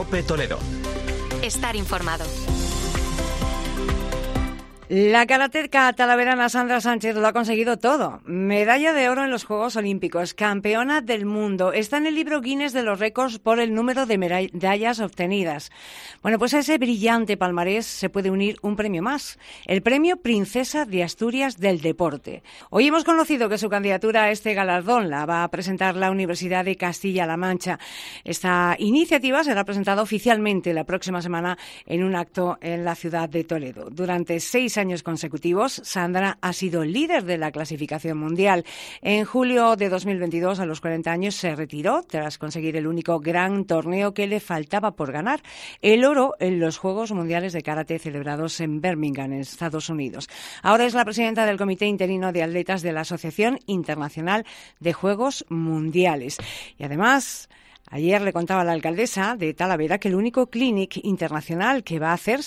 COPE Toledo. Estar informado. La karateca talaverana Sandra Sánchez lo ha conseguido todo. Medalla de oro en los Juegos Olímpicos, campeona del mundo. Está en el libro Guinness de los récords por el número de medallas obtenidas. Bueno, pues a ese brillante palmarés se puede unir un premio más, el premio Princesa de Asturias del Deporte. Hoy hemos conocido que su candidatura a este galardón la va a presentar la Universidad de Castilla-La Mancha. Esta iniciativa será presentada oficialmente la próxima semana en un acto en la ciudad de Toledo. Durante 6 años consecutivos, Sandra ha sido líder de la clasificación mundial. En julio de 2022, a los 40 años, se retiró tras conseguir el único gran torneo que le faltaba por ganar, el oro en los Juegos Mundiales de Karate celebrados en Birmingham, en Estados Unidos. Ahora es la presidenta del Comité Interino de Atletas de la Asociación Internacional de Juegos Mundiales. Y además, ayer le contaba a la alcaldesa de Talavera que el único clinic internacional que va a hacer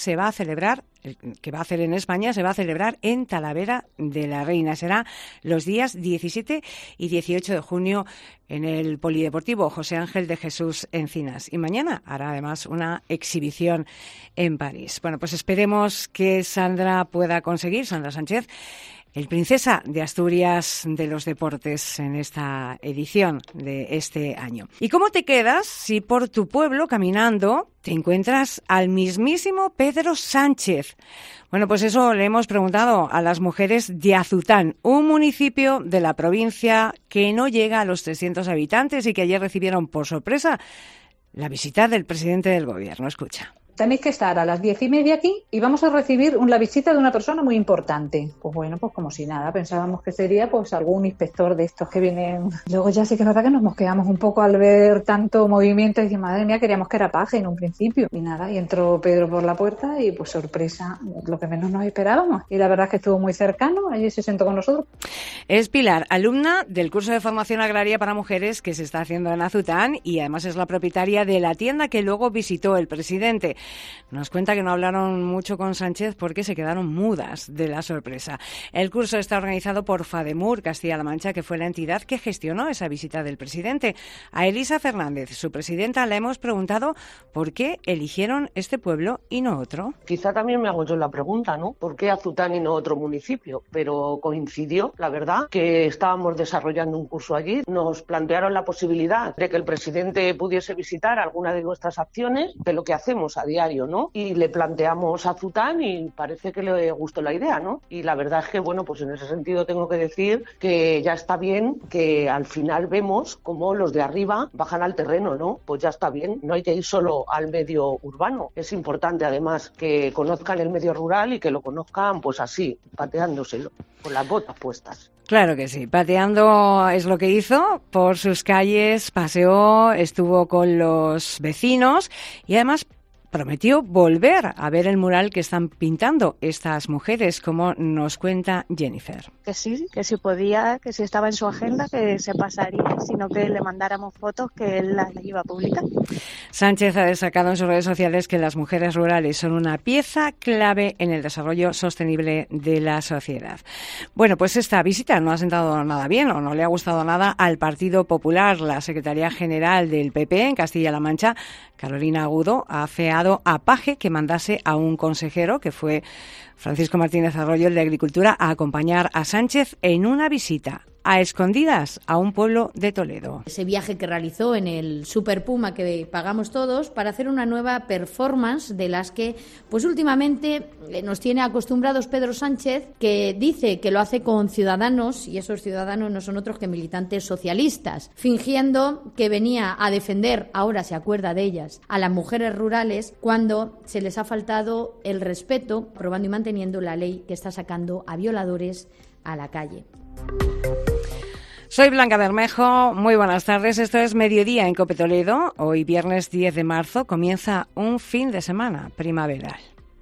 en España se va a celebrar en Talavera de la Reina. Será los días 17 y 18 de junio en el Polideportivo José Ángel de Jesús Encinas. Y mañana hará además una exhibición en París. Bueno, pues esperemos que Sandra Sánchez, el Princesa de Asturias de los Deportes en esta edición de este año. ¿Y cómo te quedas si por tu pueblo, caminando, te encuentras al mismísimo Pedro Sánchez? Bueno, pues eso le hemos preguntado a las mujeres de Azután, un municipio de la provincia que no llega a los 300 habitantes y que ayer recibieron por sorpresa la visita del presidente del gobierno. Escucha. Tenéis que estar a las 10:30 aquí y vamos a recibir la visita de una persona muy importante. Pues bueno, pues como si nada, pensábamos que sería pues algún inspector de estos que vienen. Luego ya sí que es verdad que nos mosqueamos un poco al ver tanto movimiento y decir, madre mía, queríamos que era paje en un principio. Y nada, y entró Pedro por la puerta y pues sorpresa, lo que menos nos esperábamos. Y la verdad es que estuvo muy cercano, allí se sentó con nosotros. Es Pilar, alumna del curso de formación agraria para mujeres que se está haciendo en Azután y además es la propietaria de la tienda que luego visitó el presidente. Nos cuenta que no hablaron mucho con Sánchez porque se quedaron mudas de la sorpresa. El curso está organizado por FADEMUR Castilla-La Mancha, que fue la entidad que gestionó esa visita del presidente. A Elisa Fernández, su presidenta, le hemos preguntado por qué eligieron este pueblo y no otro. Quizá también me hago yo la pregunta, ¿no? ¿Por qué Azután y no otro municipio? Pero coincidió, la verdad, que estábamos desarrollando un curso allí. Nos plantearon la posibilidad de que el presidente pudiese visitar alguna de nuestras acciones, de lo que hacemos a diario, ¿no? Y le planteamos a Azután y parece que le gustó la idea, ¿no? Y la verdad es que, bueno, pues en ese sentido tengo que decir que ya está bien que al final vemos cómo los de arriba bajan al terreno, ¿no? Pues ya está bien, no hay que ir solo al medio urbano. Es importante, además, que conozcan el medio rural y que lo conozcan, pues así, pateándoselo, con las botas puestas. Claro que sí, pateando es lo que hizo, por sus calles paseó, estuvo con los vecinos y además prometió volver a ver el mural que están pintando estas mujeres, como nos cuenta Jennifer. Que sí podía, que si estaba en su agenda, que se pasaría, sino que le mandáramos fotos que él las iba a publicar. Sánchez ha destacado en sus redes sociales que las mujeres rurales son una pieza clave en el desarrollo sostenible de la sociedad. Bueno, pues esta visita no ha sentado nada bien o no le ha gustado nada al Partido Popular. La secretaria general del PP en Castilla-La Mancha, Carolina Agudo, ha afeado a Paje que mandase a un consejero, que fue Francisco Martínez Arroyo, el de Agricultura, a acompañar a Sánchez en una visita a escondidas a un pueblo de Toledo. Ese viaje que realizó en el Super Puma que pagamos todos para hacer una nueva performance de las que pues últimamente nos tiene acostumbrados Pedro Sánchez, que dice que lo hace con ciudadanos y esos ciudadanos no son otros que militantes socialistas, fingiendo que venía a defender, ahora se acuerda de ellas, a las mujeres rurales cuando se les ha faltado el respeto, aprobando y manteniendo la ley que está sacando a violadores a la calle. Soy Blanca Bermejo, muy buenas tardes. Esto es Mediodía en COPE Toledo. Hoy, viernes 10 de marzo, comienza un fin de semana primaveral.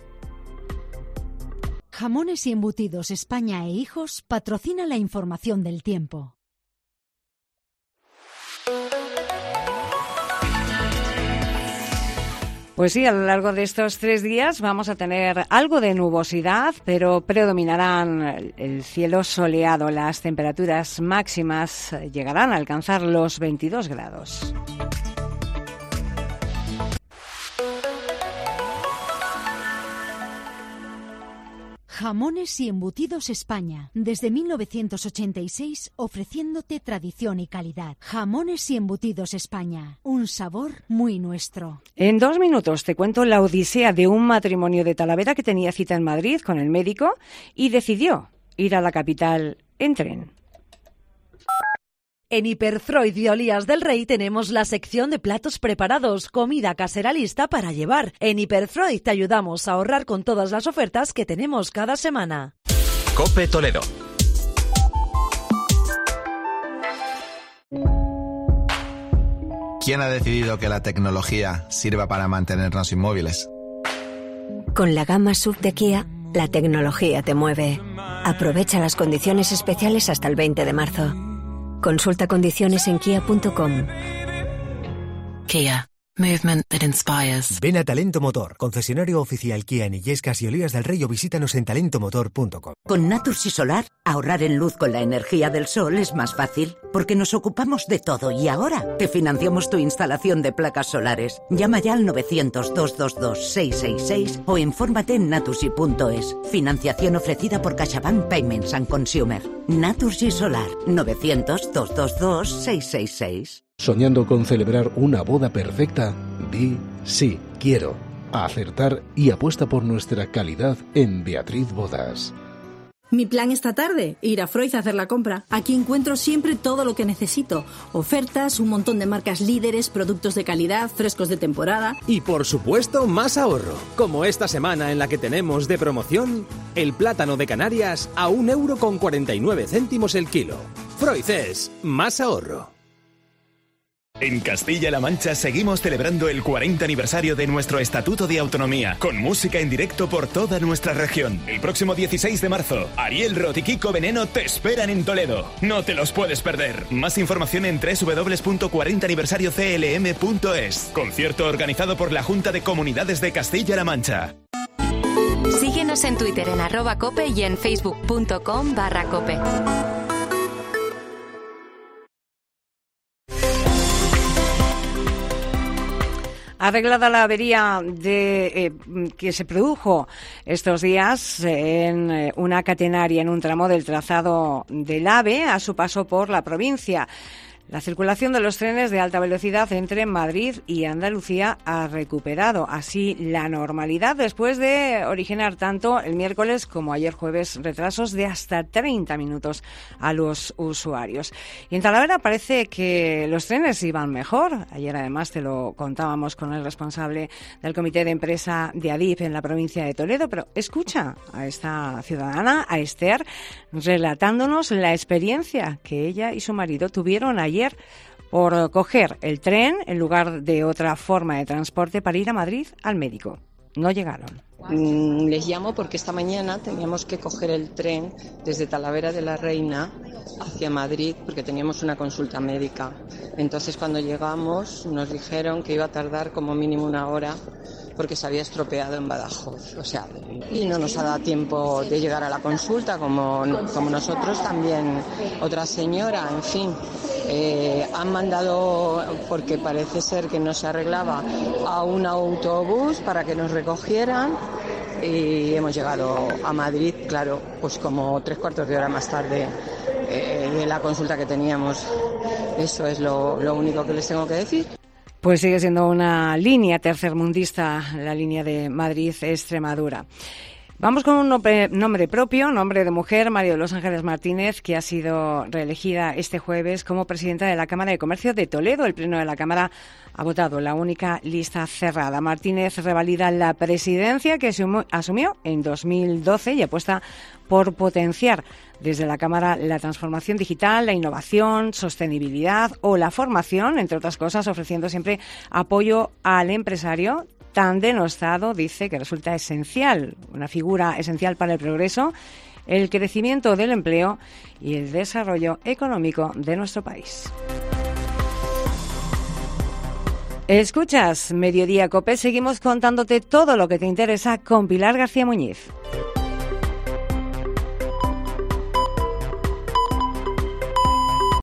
Jamones y Embutidos España e Hijos patrocina la información del tiempo. Pues sí, a lo largo de estos 3 días vamos a tener algo de nubosidad, pero predominarán el cielo soleado. Las temperaturas máximas llegarán a alcanzar los 22 grados. Jamones y Embutidos España. Desde 1986 ofreciéndote tradición y calidad. Jamones y Embutidos España. Un sabor muy nuestro. En 2 minutos te cuento la odisea de un matrimonio de Talavera que tenía cita en Madrid con el médico y decidió ir a la capital en tren. En Hiperfreud y Olías del Rey tenemos la sección de platos preparados, comida casera lista para llevar. En Hiperfreud te ayudamos a ahorrar con todas las ofertas que tenemos cada semana. COPE Toledo. ¿Quién ha decidido que la tecnología sirva para mantenernos inmóviles? Con la gama SUV de Kia, la tecnología te mueve. Aprovecha las condiciones especiales hasta el 20 de marzo. Consulta condiciones en kia.com. Kia. Movement that inspires. Ven a Talento Motor, concesionario oficial Kia en Illescas y Olías del Rey, o visítanos en talentomotor.com. Con Naturgy Solar, ahorrar en luz con la energía del sol es más fácil, porque nos ocupamos de todo y ahora te financiamos tu instalación de placas solares. Llama ya al 900-222-666 o infórmate en naturgy.es. Financiación ofrecida por CaixaBank Payments and Consumer. Naturgy Solar, 900-222-666. ¿Soñando con celebrar una boda perfecta? Di sí, quiero. A acertar y apuesta por nuestra calidad en Beatriz Bodas. Mi plan esta tarde, ir a Freud a hacer la compra. Aquí encuentro siempre todo lo que necesito. Ofertas, un montón de marcas líderes, productos de calidad, frescos de temporada. Y por supuesto, más ahorro. Como esta semana en la que tenemos de promoción el plátano de Canarias a 1,49 € el kilo. Freud es más ahorro. En Castilla-La Mancha seguimos celebrando el 40 aniversario de nuestro Estatuto de Autonomía, con música en directo por toda nuestra región. El próximo 16 de marzo, Ariel Roth y Kiko Veneno te esperan en Toledo. No te los puedes perder. Más información en www.40aniversarioclm.es. Concierto organizado por la Junta de Comunidades de Castilla-La Mancha. Síguenos en Twitter en @cope y en facebook.com/cope. Arreglada la avería que se produjo estos días en una catenaria en un tramo del trazado del AVE a su paso por la provincia. La circulación de los trenes de alta velocidad entre Madrid y Andalucía ha recuperado así la normalidad después de originar tanto el miércoles como ayer jueves retrasos de hasta 30 minutos a los usuarios. Y en Talavera parece que los trenes iban mejor. Ayer además te lo contábamos con el responsable del comité de empresa de Adif en la provincia de Toledo, pero escucha a esta ciudadana, a Esther, relatándonos la experiencia que ella y su marido tuvieron ayer por coger el tren en lugar de otra forma de transporte para ir a Madrid al médico. No llegaron. Les llamo porque esta mañana teníamos que coger el tren desde Talavera de la Reina hacia Madrid porque teníamos una consulta médica. Entonces cuando llegamos nos dijeron que iba a tardar como mínimo 1 hora porque se había estropeado en Badajoz. Y no nos ha dado tiempo de llegar a la consulta como nosotros también. Otra señora, en fin, han mandado, porque parece ser que no se arreglaba, a un autobús para que nos recogieran y hemos llegado a Madrid, claro, pues como 3/4 de hora más tarde de la consulta que teníamos. Eso es lo único que les tengo que decir. Pues sigue siendo una línea tercermundista, la línea de Madrid-Extremadura. Vamos con un nombre propio, nombre de mujer, María de los Ángeles Martínez, que ha sido reelegida este jueves como presidenta de la Cámara de Comercio de Toledo. El Pleno de la Cámara ha votado la única lista cerrada. Martínez revalida la presidencia que asumió en 2012 y apuesta por potenciar desde la Cámara la transformación digital, la innovación, sostenibilidad o la formación, entre otras cosas, ofreciendo siempre apoyo al empresario tan denostado, dice, que resulta esencial, una figura esencial para el progreso, el crecimiento del empleo y el desarrollo económico de nuestro país. Escuchas Mediodía COPE, seguimos contándote todo lo que te interesa con Pilar García Muñiz.